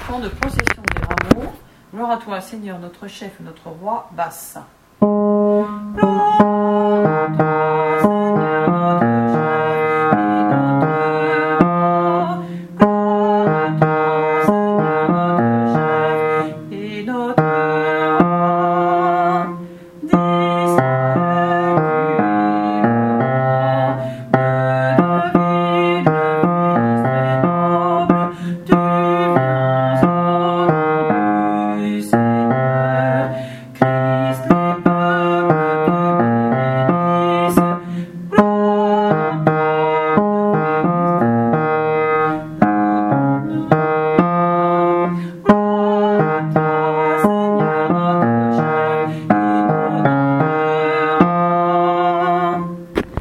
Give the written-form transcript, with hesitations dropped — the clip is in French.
Chant de procession des rameaux. Gloire à toi, Seigneur, notre chef, notre roi, basse.